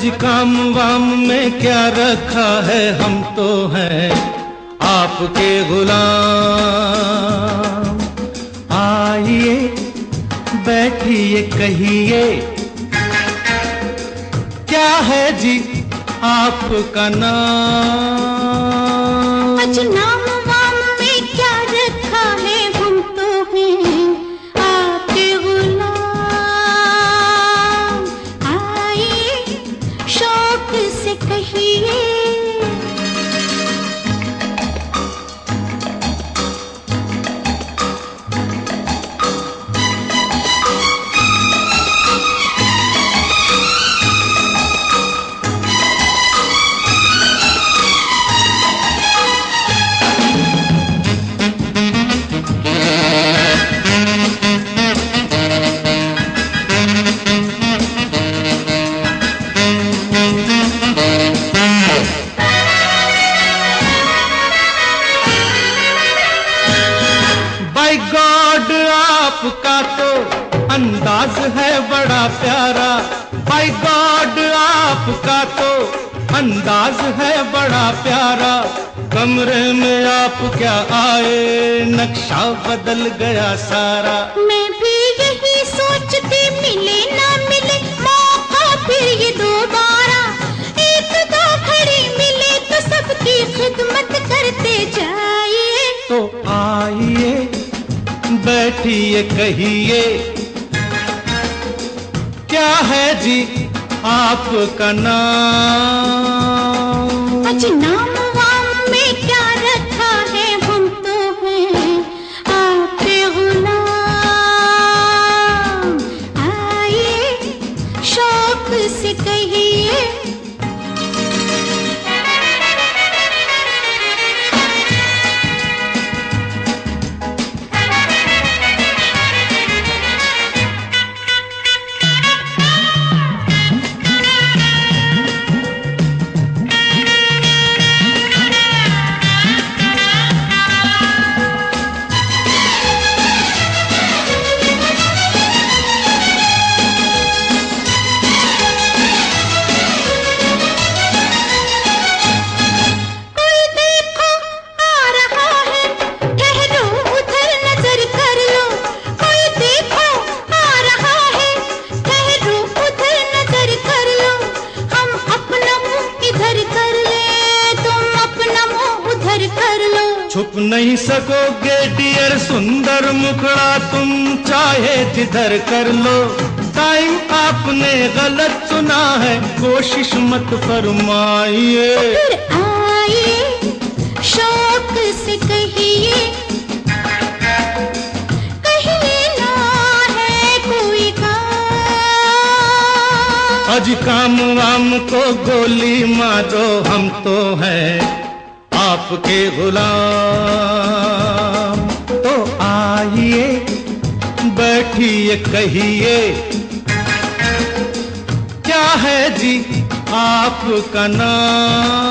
आज काम वाम में क्या रखा है, हम तो हैं आपके गुलाम। आइए बैठिए कहिए क्या है जी आपका नाम। आज नाम वाम में क्या रखा है, हम तो हैं आपके गुलाम। आइए शौक से कहिए आपका तो अंदाज है बड़ा प्यारा। बाय गॉड आपका तो अंदाज है बड़ा प्यारा। कमरे में आप क्या आए, नक्शा बदल गया सारा। मैं भी यही सोचती, मिले ना मिले मौका फिर ये दोबारा। एक दो घड़ी मिले तो सबकी खिदमत करते जाइए। तो आइए बैठिए कहिए क्या है जी आपका नाम। आज नाम वाम में क्या रखा है, हम तो हैं आपके गुलाम। आइए शौक से कहिए छुप नहीं सकोगे डियर सुंदर मुखड़ा, तुम चाहे जिधर कर लो। टाइम आपने गलत चुना है, कोशिश मत फरमाइए। फिर आइए शौक से कहिए, कहिए ना है कोई काम। आज काम वाम को गोली मारो, हम तो हैं आपके गुलाम। तो आइए बैठिए कहिए क्या है जी आपका नाम।